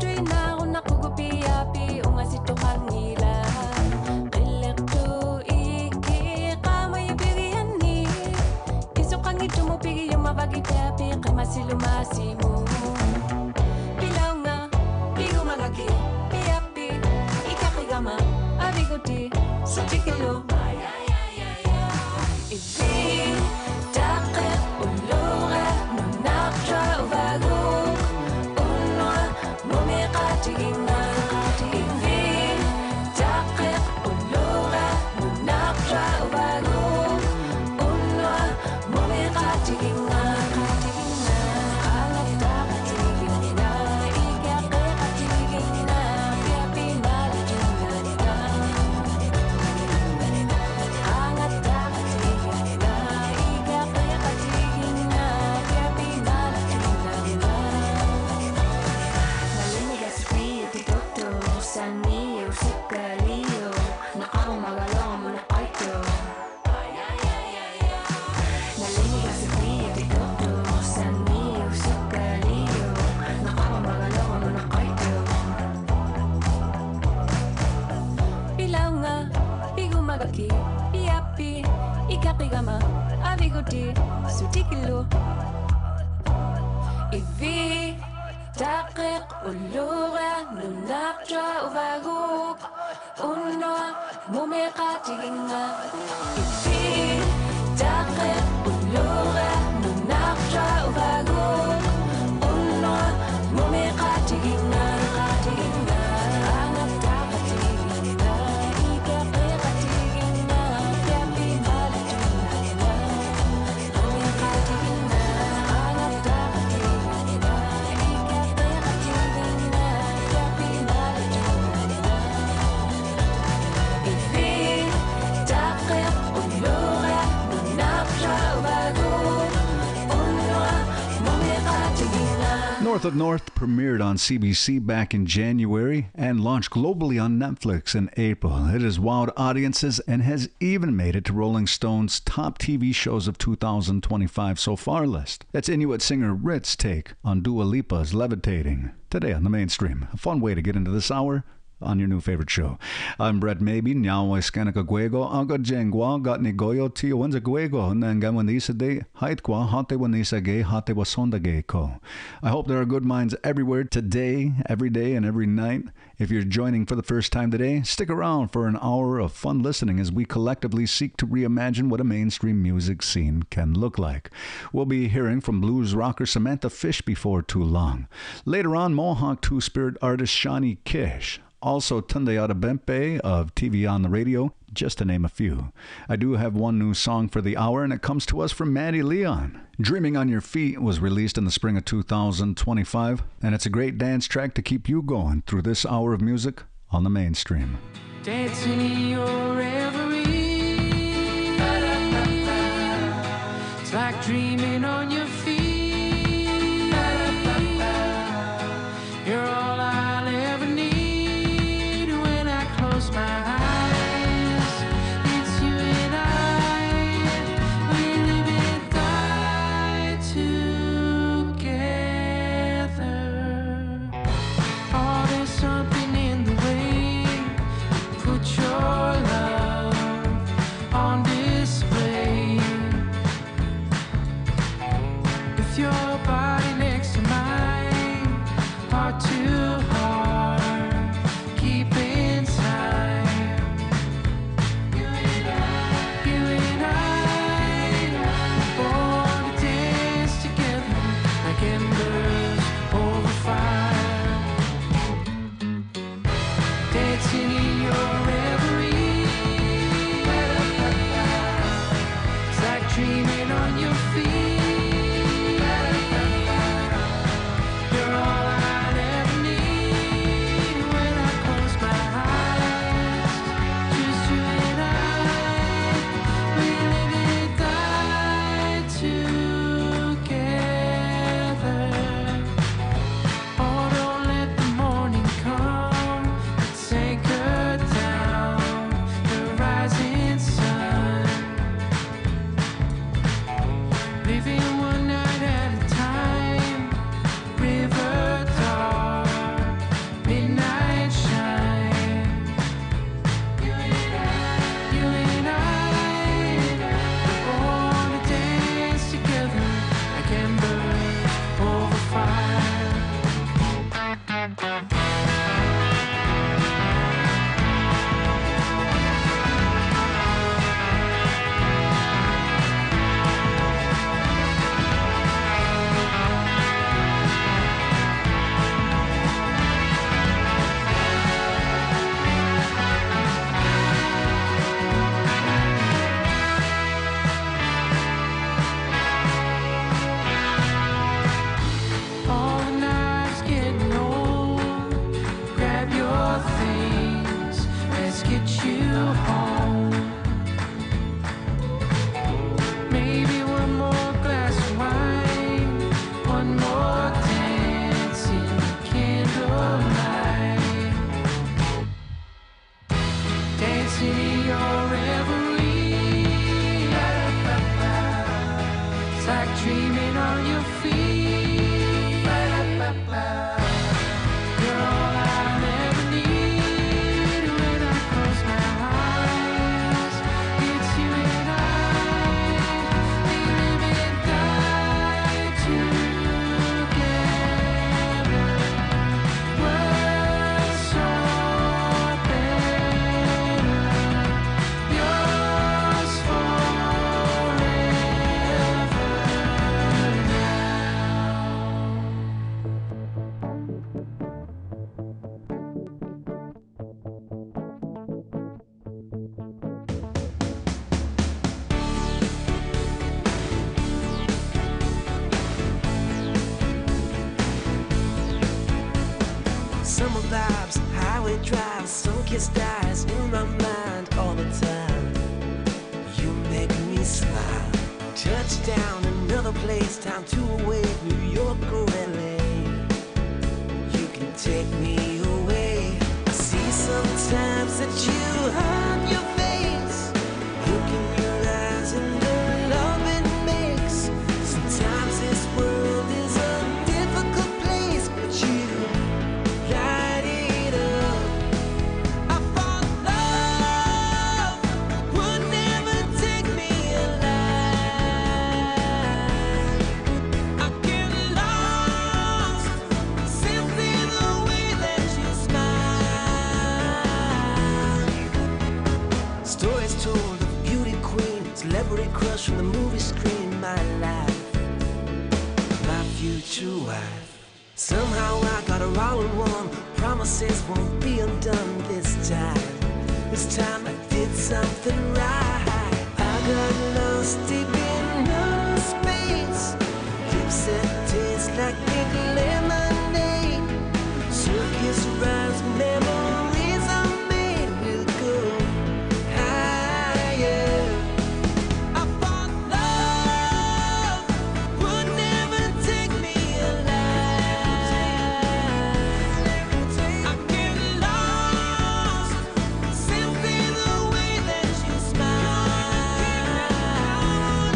North of North premiered on CBC back in January and launched globally on Netflix in April. It has wowed audiences and has even made it to Rolling Stone's top TV shows of 2025 so far list. That's Inuit singer Rit's take on Dua Lipa's Levitating. Today on the Mainstream, a fun way to get into this hour on your new favorite show. I'm Brett Maybe, Nyawa Skanaka Guego, Aga Jengwa, Got Nigoyo, Tio Wenza Guego, Nangan Wanisa de, Haitqua, Hate Wanisa Gay, Hate Wasonda Gay Ko. I hope there are good minds everywhere today, every day, and every night. If you're joining for the first time today, stick around for an hour of fun listening as we collectively seek to reimagine what a mainstream music scene can look like. We'll be hearing from blues rocker Samantha Fish before too long. Later on, Mohawk two-spirit artist Shawnee Kish. Also, Tunde Adebempe of TV on the Radio, just to name a few. I do have one new song for the hour, and it comes to us from Maddie Leon. Dreaming on Your Feet was released in the spring of 2025, and it's a great dance track to keep you going through this hour of music on the Mainstream. Dancing in your reverie, it's like dreaming on your feet. You're all I'll ever need when I close my eyes. It's you and I, we live and die together. Oh, there's something in the way you put your love on display. With your body next to mine, heart to heart, keep inside. You and I were born to dance together like embers over fire. Dancing in your reverie, it's like dreaming on your feet. like dreaming on your feet. You're all I'll ever need. When I close my eyes, it's you and I. We live and die together. Worse or better, yours forever Summer vibes, highway drives, sun-kissed eyes in my mind all the time. You make me smile. Touchdown, another place, time to await, New York or LA. You can take me away. I see sometimes that you hide your face. Look in your eyes and the love it makes. Sometimes this world is a difficult place, but you light it up. I thought love would never take me alive. I get lost simply the way that you smile. Stories told of beauty queen, celebrity crush from the movie screen. My life, my future wife. Somehow I got her all in one. Promises won't be undone this time. This time I did something right. I got lost deep in outer space. Lips that taste like pink lemonade. Circus rides, memories I made will go higher. I thought love would never take me alive. I get lost simply the way that you smile.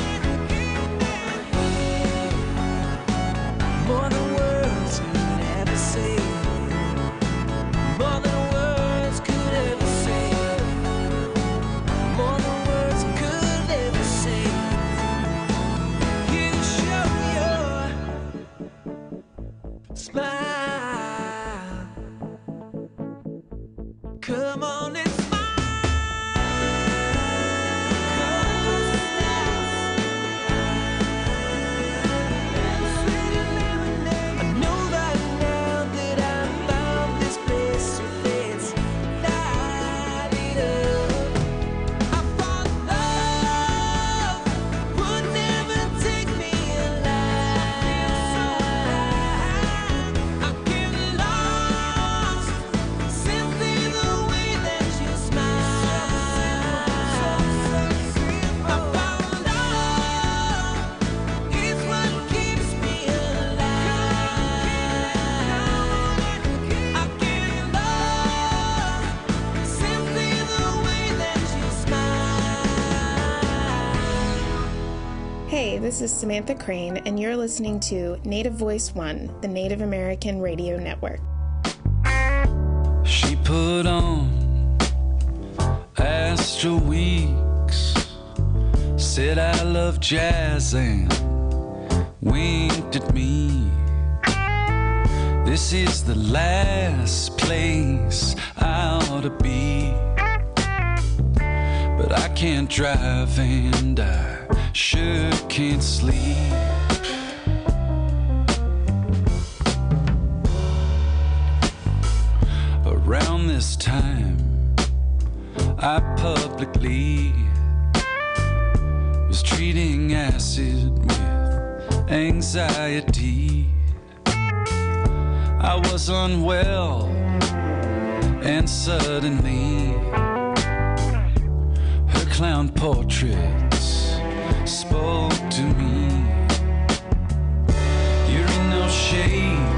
More than words could ever say. More than words could ever say. More than words could ever say. You show your smile. Come on and I know right now that I found this place with its light it up. I thought love would never take me alive. I get lost simply the way that you smile. I found love is what keeps me alive. I get lost simply the way that you smile. Hey, this is Samantha Crane, and you're listening to Native Voice One, the Native American Radio Network. She put on Astro Weeks, said I love jazz and winked at me. This is the last place I ought to be, but I can't drive and I sure can't sleep. Around this time, I publicly was treating acid with anxiety. I was unwell, and suddenly her clown portraits spoke to me. You're in no shape,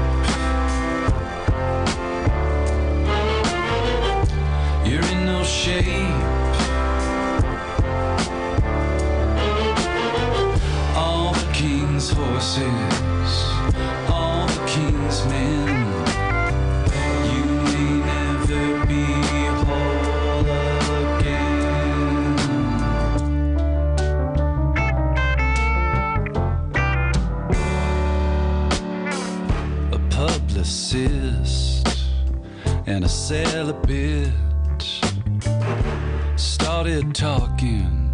you're in no shape. All the kings king's horses, all the king's men. You may never be whole again. A publicist and a celibate started talking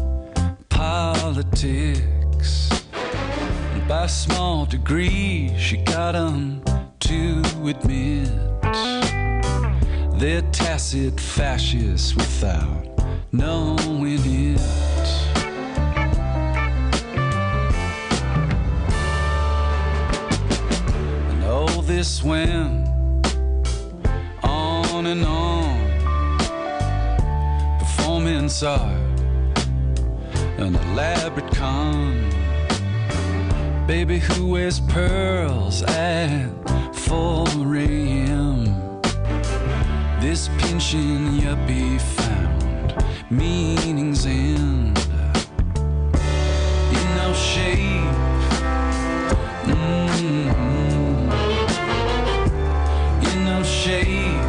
politics. By a small degree, she got 'em to admit they're tacit fascists without knowing it. And all this went on and on. Performance art, an elaborate con. Baby who wears pearls at 4 a.m. This pinching yuppie found meaning's end in no shape. In no shape.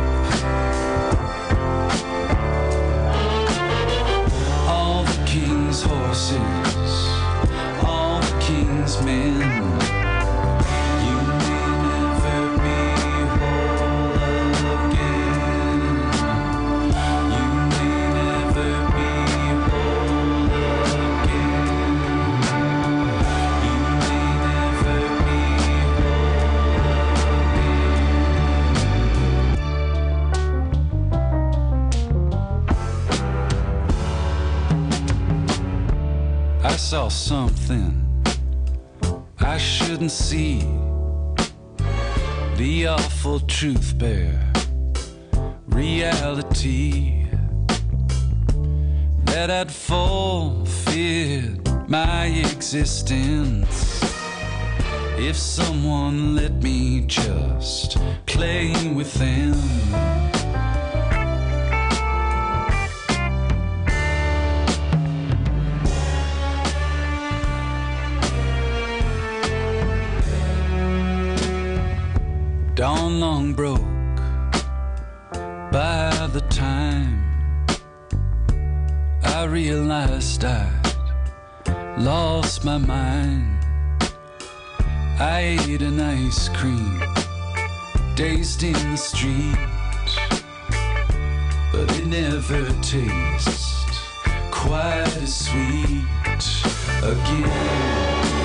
All the king's horses, all the king's men. You may never be whole again. You may never be whole again. You may never be whole again. I saw something I shouldn't see. The awful truth bear reality that I'd forfeit my existence if someone let me just play with them. Dawn long broke by the time I realized I'd lost my mind. I ate an ice cream, dazed in the street, but it never tastes quite as sweet again.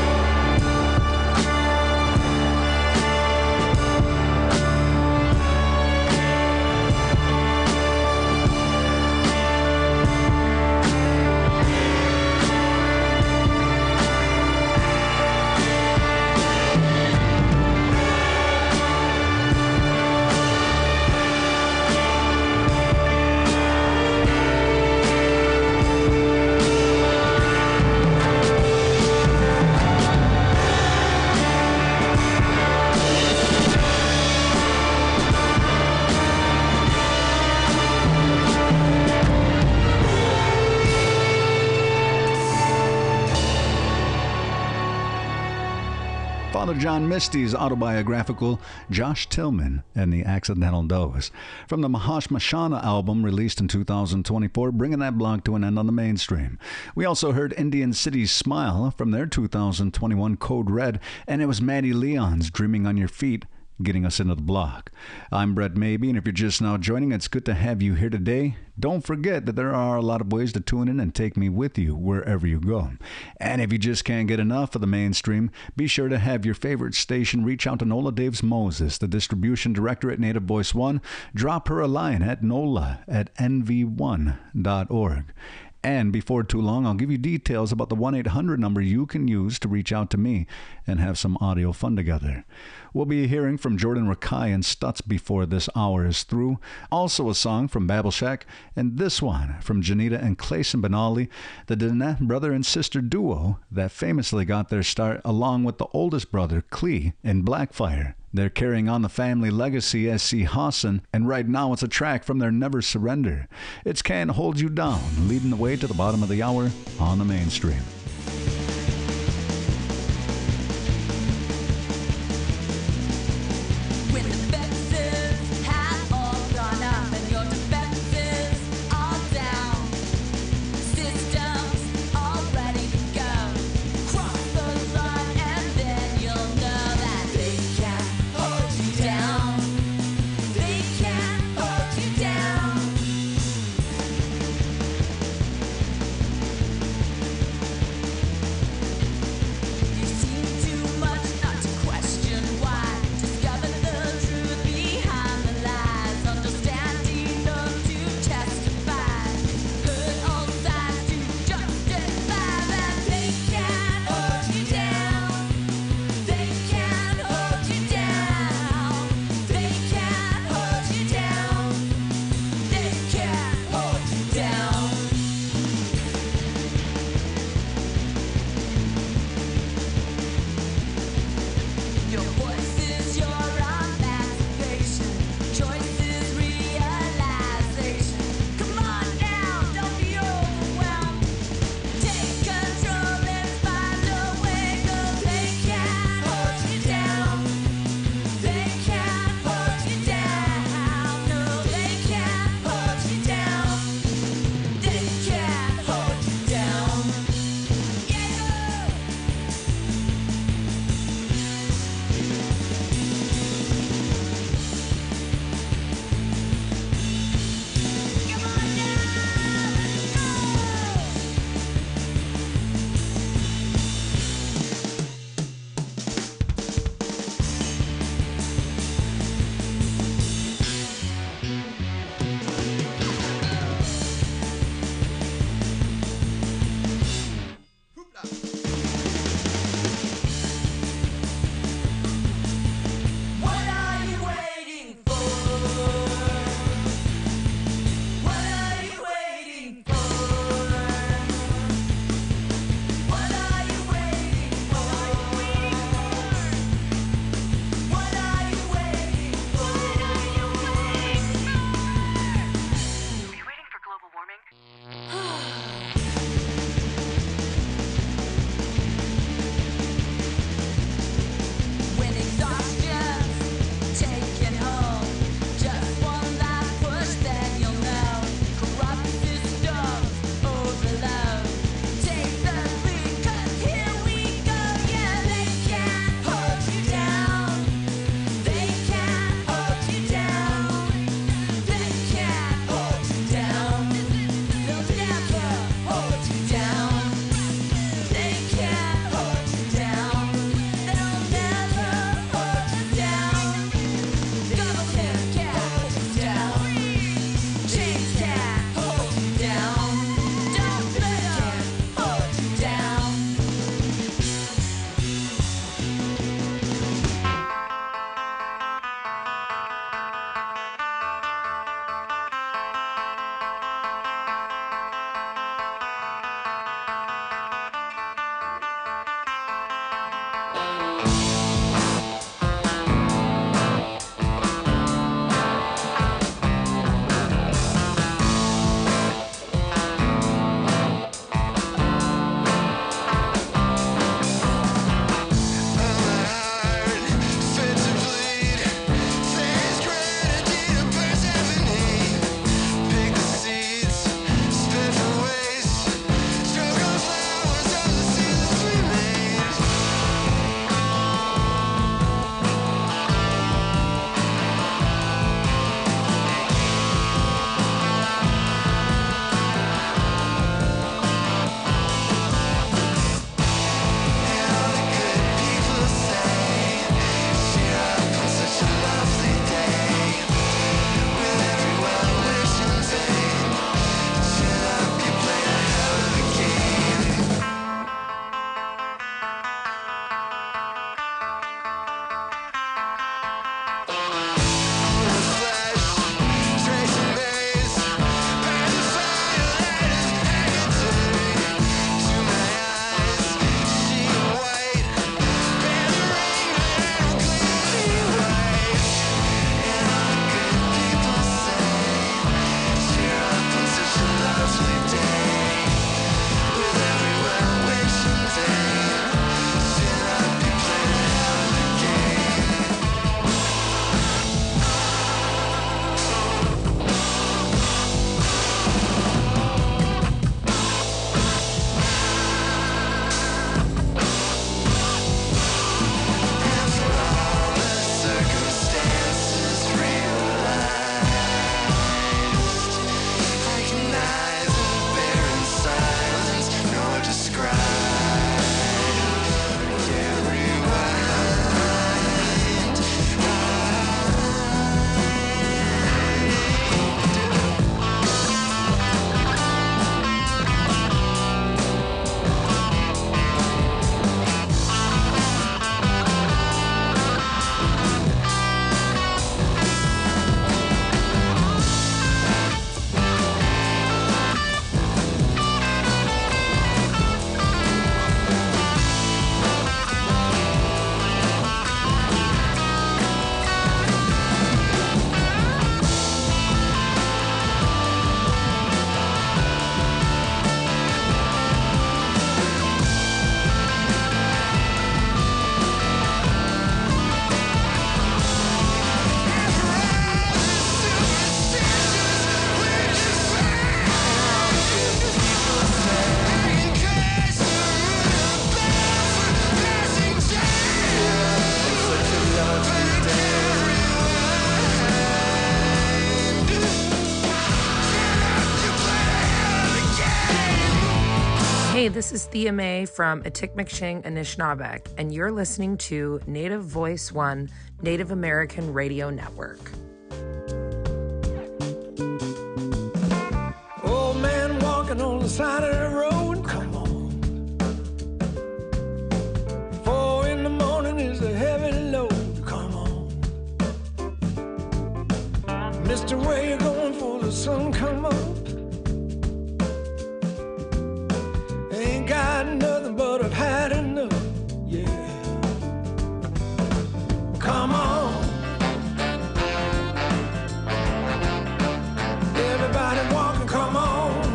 Father John Misty's autobiographical Josh Tillman and the Accidental Dose. From the Mahashmashana album released in 2024, bringing that block to an end on the mainstream. We also heard Indian City's Smile from their 2021 Code Red, and it was Maddie Leon's Dreaming on Your Feet, getting us into the block. I'm Brett Maybe, and if you're just now joining, it's good to have you here today. Don't forget that there are a lot of ways to tune in and take me with you wherever you go. And if you just can't get enough of the mainstream, be sure to have your favorite station reach out to Nola Daves Moses, the distribution director at Native Voice One. Drop her a line at nola@nv1.org. And before too long, I'll give you details about the 1-800 number you can use to reach out to me and have some audio fun together. We'll be hearing from Jordan Rakai and Stutz before this hour is through. Also a song from Babel Shack, and this one from Janita and Clayson Benali, the Danette brother and sister duo that famously got their start along with the oldest brother, Clee, in Blackfire. They're carrying on the family legacy as C. Hassan, and right now it's a track from their Never Surrender. It's Can't Hold You Down, leading the way to the bottom of the hour on the mainstream. Hey, this is Thea Mae from Atikmeksheng Anishinaabeg, and you're listening to Native Voice One, Native American Radio Network. Old man walking on the side of the road, come on. 4 in the morning is a heavy load, come on. Mister, where you going for the sun come up? Ain't got nothing but I've had enough, yeah. Come on. Everybody walking, come on.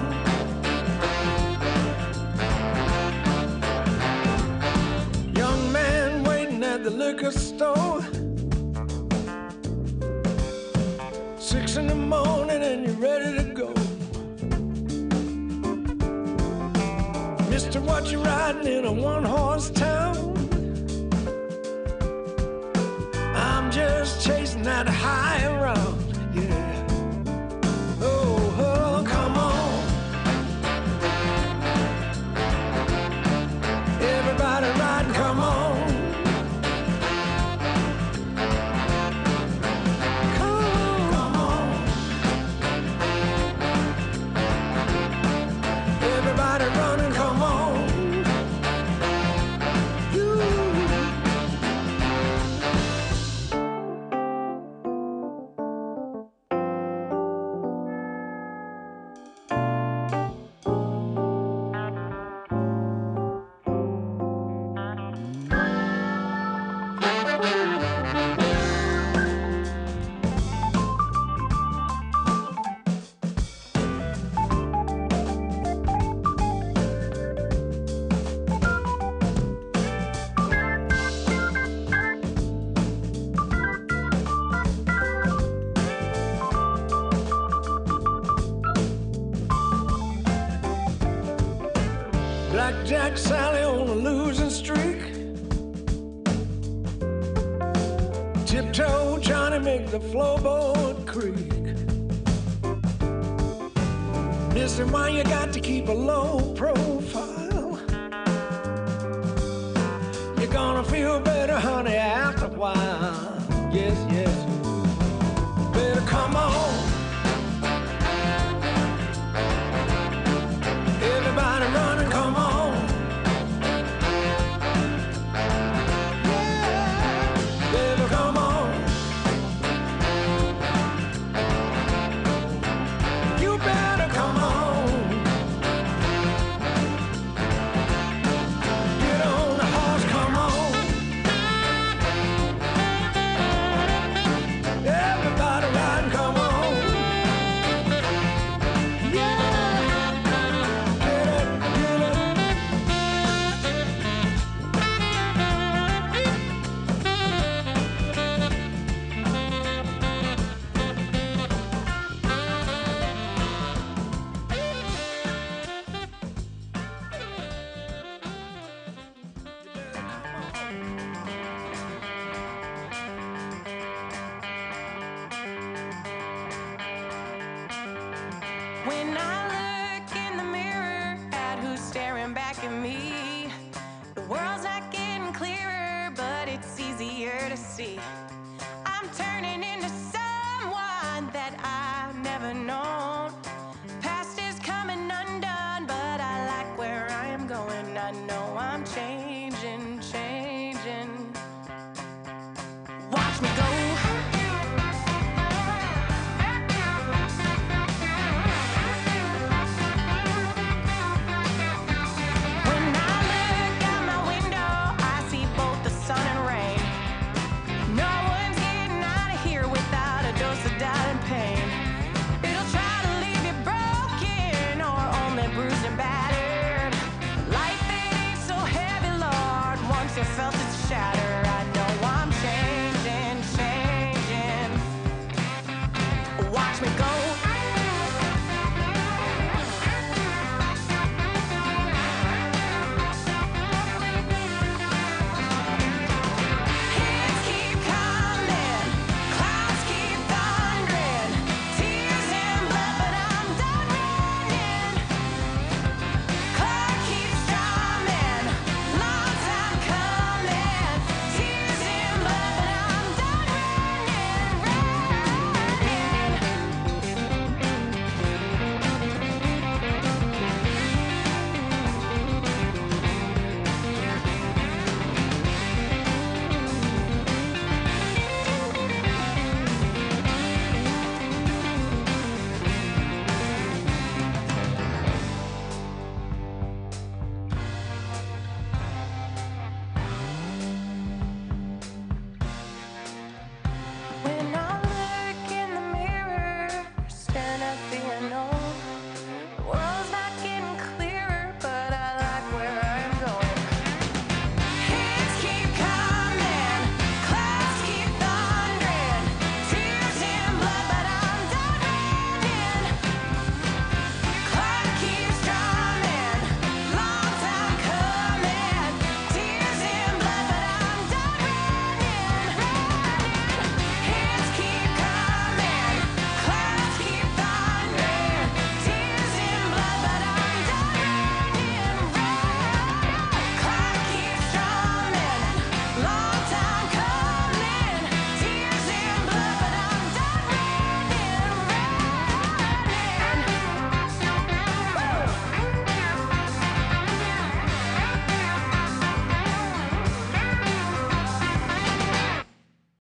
Young man waiting at the liquor store. 6 in the morning and you're ready to go. Mister, what you riding in a one-horse town? I'm just chasing that high around, yeah. Oh, oh, come on. Everybody riding, come on. Come on. Everybody running, come on. Blackjack Sally on a losing streak. Tiptoe Johnny make the floorboard creak. Mister, why you got to keep a low profile? You're gonna feel better, honey, after a while. Yes, yes. Better come on. Everybody running, come on. Yeah, baby, come on. You better come on. Get on the horse, come on. Everybody riding, come on. When I look in the mirror at who's staring back at me, the world's not getting clearer, but it's easier to see. I'm turning